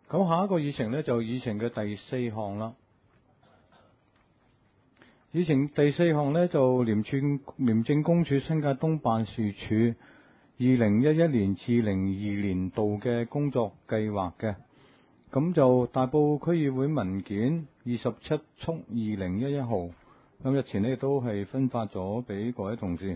咁下一個議程呢，就議程嘅第4項啦。議程第4項呢，就廉政公署新界東辦事處2011年至02年度嘅工作計劃嘅。咁就大埔區議會文件27/2011號，咁日前呢都係分發咗俾各位同事。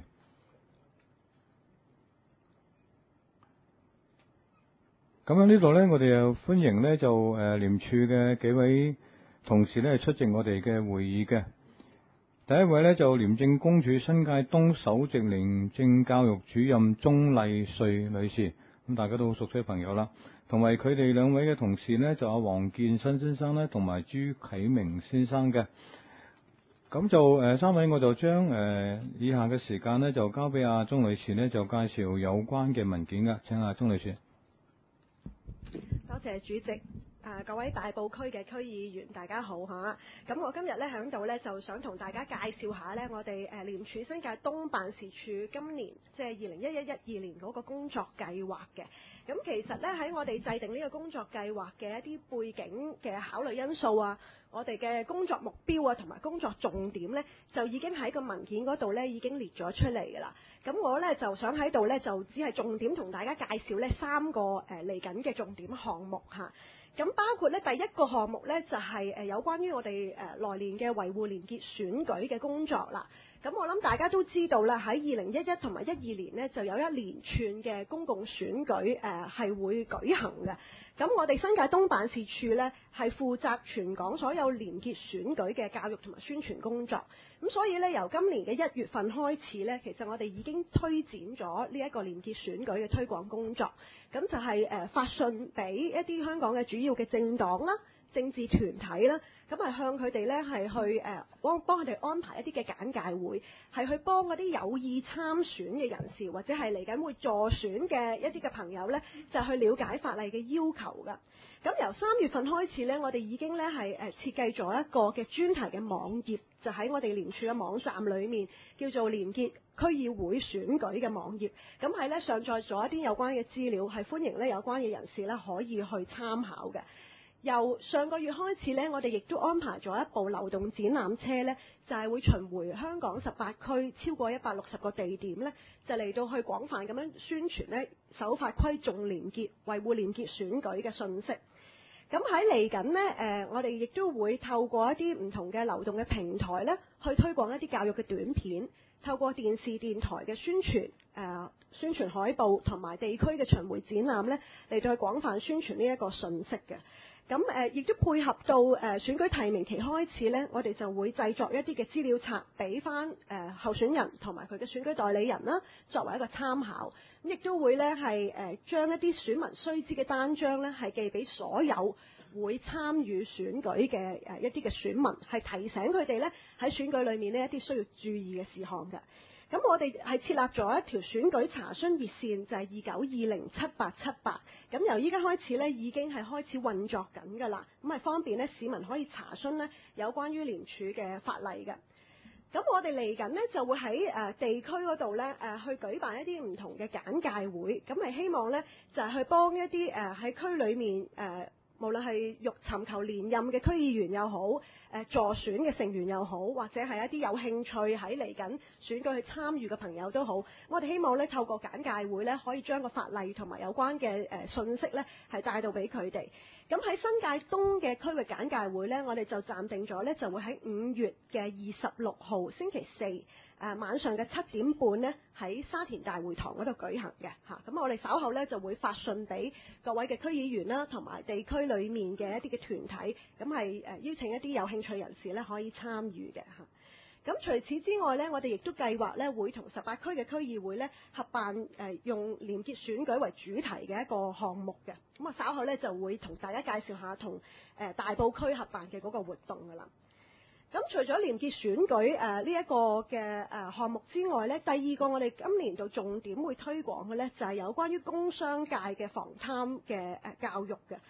咁喺呢度呢，我哋又歡迎呢就廉署嘅幾位同事呢出席我哋嘅會議嘅。第一位呢，就廉政公署新界東首席廉政教育主任鍾麗穗女士，咁大家都好熟悉嘅朋友啦。同埋佢哋兩位嘅同事呢，就黃建新先生呢，同埋朱啟明先生嘅。咁就三位我就將以下嘅時間呢，就交俾阿鍾女士呢，就介紹有關嘅文件㗎。請阿鍾女士。 多謝主席。各位大埔區嘅區議員大家好嚇。咁我今日咧喺度咧就想同大家介紹下咧我哋廉署新界東辦事處今年即係2011-12年嗰個工作計劃嘅。咁其實咧喺我哋制定呢個工作計劃嘅一啲背景嘅考慮因素啊，我哋嘅工作目標啊同埋工作重點咧就已經喺個文件嗰度咧已經列咗出嚟㗎啦。咁我咧就想喺度咧就只係重點同大家介紹呢3個嚟緊嘅重點項目嚇。咁包括咧第一個項目咧就係有關於我哋來年嘅維護廉潔選舉嘅工作啦。咁我諗大家都知道啦，喺2011同埋12年呢，就有一連串嘅公共選舉係會舉行嘅。咁我哋新界東辦事處呢，係負責全港所有廉潔選舉嘅教育同埋宣傳工作。咁所以呢，由今年嘅1月份開始呢，其實我哋已經推展咗呢一個廉潔選舉嘅推廣工作。咁就係發信俾一啲香港嘅主要嘅政黨啦、政治團體啦，咁係向佢哋咧係去幫佢哋安排一啲嘅簡介會，係去幫嗰啲有意參選嘅人士或者係嚟緊會助選嘅一啲嘅朋友咧，就去了解法例嘅要求㗎。咁由3月份開始咧，我哋已經咧係設計咗一個嘅專題嘅網頁，就喺我哋廉署嘅網站裏面，叫做廉潔區議會選舉嘅網頁。咁係咧上載咗一啲有關嘅資料，係歡迎咧有關嘅人士咧可以去參考嘅。由上個月開始呢，我哋亦都安排咗一部流動展覽車呢，就係會巡迴香港18區超過160個地點呢，就嚟到去廣泛咁樣宣傳呢守法規、重廉潔、維護廉潔選舉嘅訊息。咁喺嚟緊呢，我哋亦都會透過一啲唔同嘅流動嘅平台呢，去推廣一啲教育嘅短片，透過電視、電台嘅宣傳、宣傳海報同埋地區嘅巡迴展覽呢，嚟到去廣泛宣傳呢一個訊息嘅。咁亦都配合到選舉提名期開始呢，我哋就會製作一啲嘅資料冊俾翻候選人同埋佢嘅選舉代理人啦，作為一個參考。咁亦都會呢係將一啲選民須知嘅單張呢係寄俾所有會參與選舉嘅一啲嘅選民，係提醒佢哋呢喺選舉裏面呢一啲需要注意嘅事項嘅。咁我哋係設立咗一條選舉查詢熱線，就係29207878。咁由依家開始呢，已經係開始運作緊㗎啦。咁係方便呢市民可以查詢呢有關於廉署嘅法例嘅。咁我哋嚟緊呢，就會喺地區嗰度呢去舉辦一啲唔同嘅簡介會。咁係希望呢，就係去幫一啲喺區裏面無論係尋求連任嘅區議員又好，助選嘅成員又好，或者係一啲有興趣喺嚟緊選舉去參與嘅朋友都好，我哋希望咧透過簡介會咧，可以將個法例同埋有關嘅信息咧係帶到俾佢哋。咁喺新界東嘅區域簡介會咧，我哋就暫定咗咧，就會喺5月嘅26號星期四晚上嘅7點半咧，喺沙田大會堂嗰度舉行嘅嚇。咁我哋稍後咧就會發信俾各位嘅區議員啦，同埋地區裏面嘅一啲嘅團體，咁係邀請一啲有興趣人士咧可以參與嘅嚇。咁除此之外呢，我哋亦都計劃咧會同18區嘅區議會咧合辦用廉潔選舉為主題嘅一個項目嘅。咁啊稍後咧就會同大家介紹下同大埔區合辦嘅嗰個活動㗎啦。咁除咗廉潔選舉呢一個嘅項目之外呢，第二個我哋今年度重點會推廣嘅呢，就係有關於工商界嘅防貪嘅教育嘅。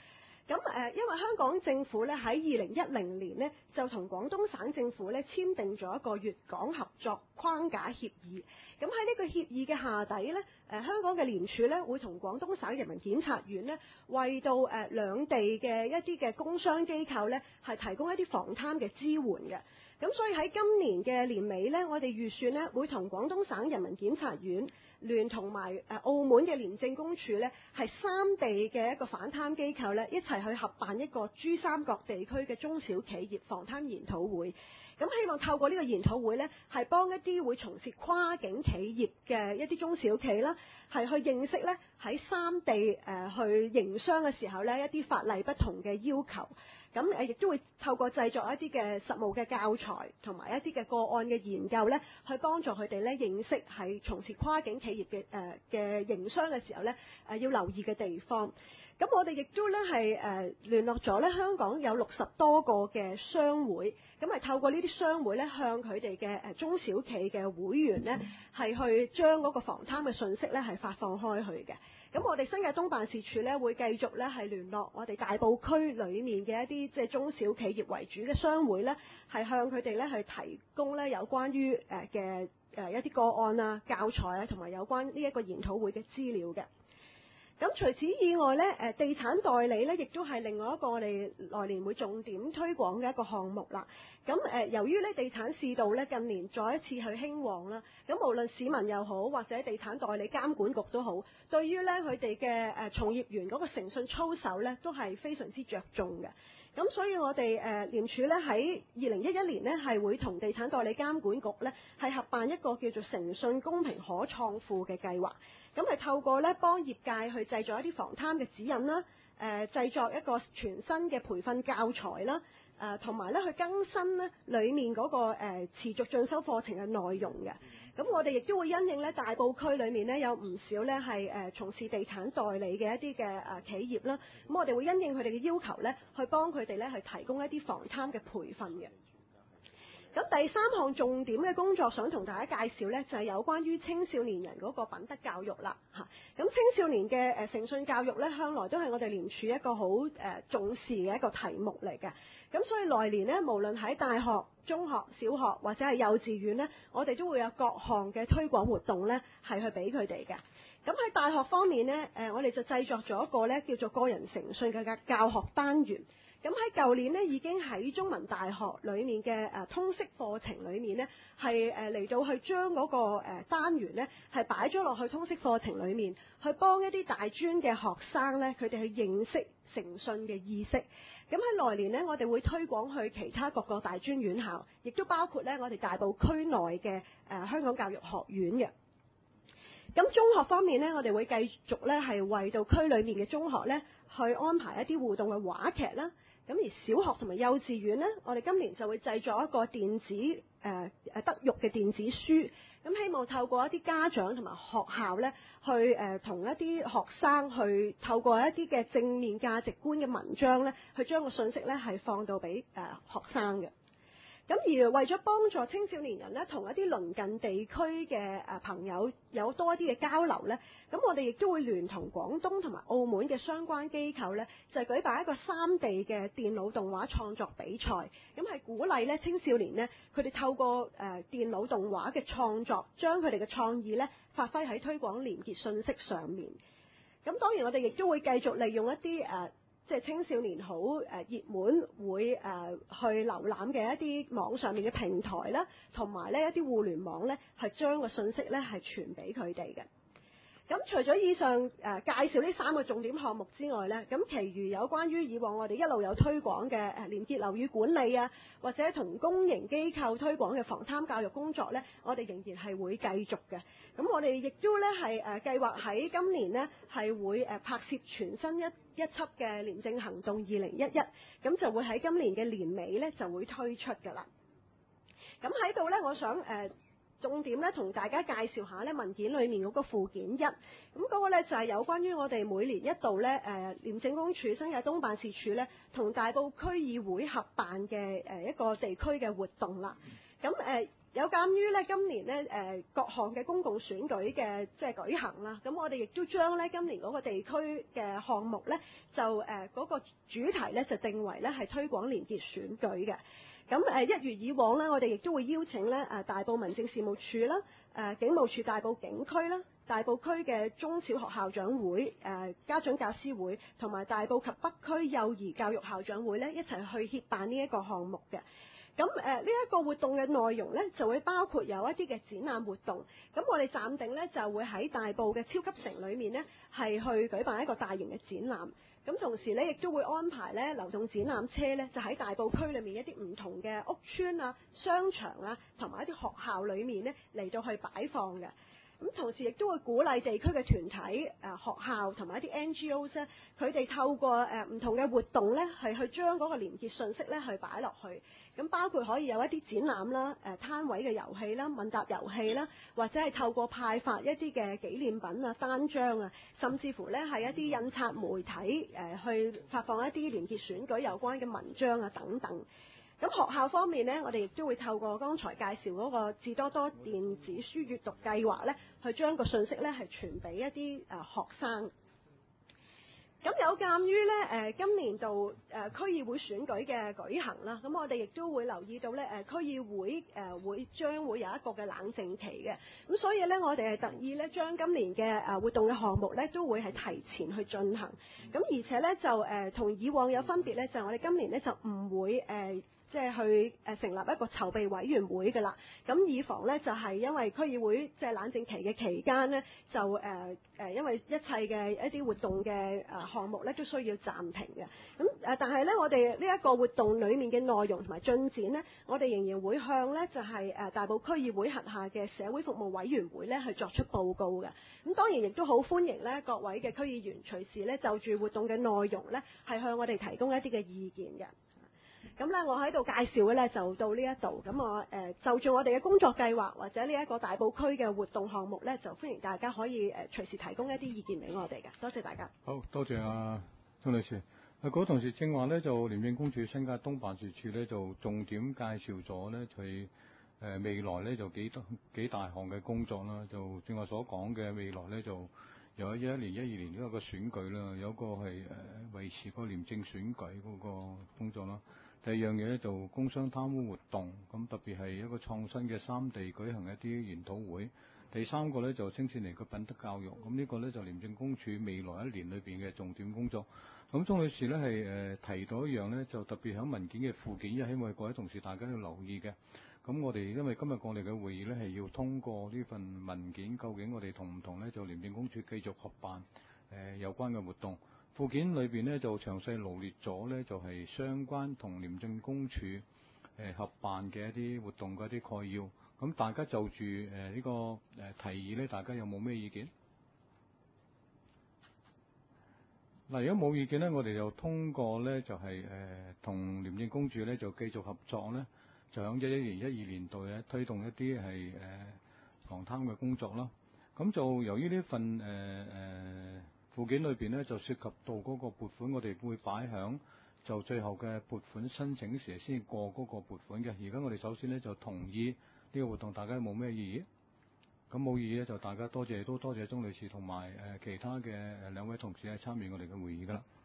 咁因為香港政府咧喺2010年呢，就同廣東省政府咧簽訂咗一個粵港合作框架協議。咁喺呢個協議嘅下底咧，香港嘅廉署咧會同廣東省人民檢察院咧，為到兩地嘅一啲嘅工商機構咧，係提供一啲防貪嘅支援嘅。咁所以喺今年嘅年尾咧，我哋預算咧會同廣東省人民檢察院聯同埋澳門嘅廉政公署咧，係三地嘅一個反貪機構咧，一齊去合辦一個珠三角地區嘅中小企業防貪研討會。咁希望透過呢個研討會咧，係幫一啲會從事跨境企業嘅一啲中小企啦，係去認識咧喺三地去營商嘅時候咧一啲法例不同嘅要求。咁亦都會透過製作一啲嘅實務嘅教材同埋一啲嘅個案嘅研究咧，去幫助佢哋咧認識係從事跨境企業嘅營商嘅時候咧要留意嘅地方。咁我哋亦都咧係聯絡咗咧香港有60多個嘅商會，咁係透過呢啲商會咧向佢哋嘅中小企嘅會員咧係去將嗰個防貪嘅訊息咧係發放開去嘅。咁我哋新界東辦事處咧會繼續咧係聯絡我哋大埔區裡面嘅一啲即係中小企業為主嘅商會咧，係向佢哋咧去提供咧有關於嘅一啲個案啊、教材啊，同埋有關呢一個研討會嘅資料嘅。咁除此以外咧，地產代理咧，亦都係另外一個我哋來年會重點推廣嘅一個項目啦。咁由於咧地產市道咧近年再一次去興旺啦，咁無論市民又好，或者地產代理監管局都好，對於咧佢哋嘅從業員嗰個誠信操守咧，都係非常之着重嘅。咁所以我哋廉署咧喺2011年咧係會同地產代理監管局咧係合辦一個叫做誠信公平可創富嘅計劃。咁係透過咧幫業界去製作一啲防貪嘅指引啦，製作一個全新嘅培訓教材啦，同埋咧去更新咧裡面嗰個持續進修課程嘅內容嘅。咁我哋亦都會因應咧大埔區裡面咧有唔少咧係從事地產代理嘅一啲嘅企業啦，咁我哋會因應佢哋嘅要求咧，去幫佢哋咧去提供一啲防貪嘅培訓嘅。咁第三項重點嘅工作想同大家介紹呢，就係有關於青少年人嗰個品德教育啦嚇。咁青少年嘅誠信教育呢，向來都係我哋廉署一個好重視嘅一個題目嚟嘅。咁所以來年呢，無論喺大學、中學、小學或者係幼稚園呢，我哋都會有各項嘅推廣活動呢，係去俾佢哋嘅。咁喺大學方面呢，我哋就製作咗一個呢叫做個人誠信嘅教學單元。咁喺舊年呢，已經喺中文大學裡面嘅通識課程裡面呢，係嚟到去將嗰個單元呢，係擺咗落去通識課程裡面，去幫一啲大專嘅學生呢，佢哋去認識誠信嘅意識。咁喺來年呢，我哋會推廣去其他各個大專院校，亦都包括呢我哋大埔區內嘅香港教育學院嘅。咁中學方面呢，我哋會繼續呢係為到區裏面嘅中學呢，去安排一啲互動嘅話劇啦。咁而小學同埋幼稚園呢，我哋今年就會製作一個電子德育嘅電子書，咁希望透過一啲家長同埋學校呢，去同一啲學生去透過一啲嘅正面價值觀嘅文章呢，去將個信息呢係放到俾學生嘅。咁而為咗幫助青少年人咧，同一啲鄰近地區嘅朋友有多一啲嘅交流咧，咁我哋亦都會聯同廣東同埋澳門嘅相關機構咧，就係舉辦一個3地嘅電腦動畫創作比賽，咁係鼓勵咧青少年咧，佢哋透過電腦動畫嘅創作，將佢哋嘅創意咧發揮喺推廣廉潔信息上面。咁當然我哋亦都會繼續利用一啲即係青少年好熱門會去瀏覽嘅一啲網上面嘅平台啦，同埋呢一啲互聯網呢，係將個信息呢係傳俾佢哋嘅。咁除咗以上介紹呢3個重點項目之外呢，咁其餘有關於以往我哋一路有推廣嘅廉潔樓宇管理啊，或者同公營機構推廣嘅防貪教育工作呢，我哋仍然係會繼續嘅。咁我哋亦都呢係計劃喺今年呢係會拍攝全新一輯嘅廉政行動2011，咁就會喺今年嘅年尾呢就會推出㗎啦。咁喺度呢，我想重點咧，同大家介紹下咧文件裏面嗰個附件1，咁嗰個咧就係有關於我哋每年一度咧廉政公署新界東辦事處咧同大埔區議會合辦嘅一個地區嘅活動啦。咁有鑑於咧今年咧各項嘅公共選舉嘅即係舉行啦，咁我哋亦都將咧今年嗰個地區嘅項目咧就嗰個主題咧就定為咧係推廣廉潔選舉嘅。咁一如以往咧，我哋亦都會邀請咧大埔民政事務處啦、警務處大埔警區啦、大埔區嘅中小學校長會、家長教師會同埋大埔及北區幼兒教育校長會咧一齊去協辦呢一個項目嘅。咁呢一個活動嘅內容呢，就會包括有一啲嘅展覽活動。咁我哋暫定呢，就會喺大埔嘅超級城裏面呢，係去舉辦一個大型嘅展覽。咁同時呢，亦都會安排呢流動展覽車呢，就喺大埔區裏面一啲唔同嘅屋邨啊、商場啊，同埋一啲學校裏面呢，嚟到去擺放嘅。咁同時亦都會鼓勵地區嘅團體、學校同埋一啲 NGOs 咧，佢哋透過唔同嘅活動咧，係去將嗰個廉潔信息咧去擺落去。咁包括可以有一啲展覽啦、攤位嘅遊戲啦、問答遊戲啦，或者係透過派發一啲嘅紀念品啊、單張啊，甚至乎咧係一啲印刷媒體去發放一啲廉潔選舉有關嘅文章啊等等。咁學校方面呢，我哋亦都會透過剛才介紹嗰個智多多電子書閱讀計劃呢，去將個信息呢係傳俾一啲學生。咁有鑑於呢今年度區議會選舉嘅舉行啦，咁我哋亦都會留意到呢區議會將會有一個嘅冷靜期嘅，咁所以呢，我哋係特意呢將今年嘅活動嘅項目呢都會係提前去進行，咁而且呢，就同以往有分別呢，就係我哋今年呢就唔會即係去成立一個籌備委員會㗎啦，咁以防呢，就係因為區議會即係冷靜期嘅期間呢，就因為一切嘅一啲活動嘅項目呢都需要暫停嘅，咁但係呢，我哋呢一個活動裡面嘅內容同埋進展呢，我哋仍然會向呢就係大埔區議會轄下嘅社會服務委員會呢去作出報告嘅，咁當然亦都好歡迎呢各位嘅區議員隨時呢就住活動嘅內容呢係向我哋提供一啲嘅意見嘅。咁咧，我喺度介紹嘅咧就到呢一度。咁我就住我哋嘅工作計劃或者呢一個大埔區嘅活動項目咧，就歡迎大家可以隨時提供一啲意見俾我哋嘅。多謝大家。 好多謝啊，鍾女士。嗰位同事正話咧，就廉政公署新界東辦事處咧就重點介紹咗咧佢未來咧就幾大項嘅工作啦。就正話所講嘅未來咧就有11年、12年都有個選舉啦，有個係維持個廉政選舉嗰個工作啦。第二樣嘢咧就工商貪污活動，咁特別係一個創新嘅3地舉行一啲研討會。第三個咧就青少年嘅品德教育，咁呢個咧就廉政公署未來1年裏邊嘅重點工作。咁鍾女士咧係提到一樣咧，就特別喺文件嘅附件1，希望各位同事大家要留意嘅。咁我哋因為今日我哋嘅會議咧係要通過呢份文件，究竟我哋同唔同咧就廉政公署繼續合辦有關嘅活動。附件裏邊咧就詳細羅列咗咧，就係相關同廉政公署合辦嘅一啲活動嘅一啲概要。咁大家就住呢個提議咧，大家有冇咩意見？嗱，如果冇意見咧，我哋就通過咧，就係同廉政公署咧就繼續合作咧，就響11年、12年度咧推動一啲係防貪嘅工作啦。咁就由於呢份附件裏邊咧就涉及到嗰個撥款，我哋會擺響就最後嘅撥款申請時先過嗰個撥款嘅。而家我哋首先咧就同意呢個活動，大家有冇咩異議？咁冇異議咧，就大家多謝鍾女士同埋其他嘅2位同事係參與我哋嘅會議㗎啦。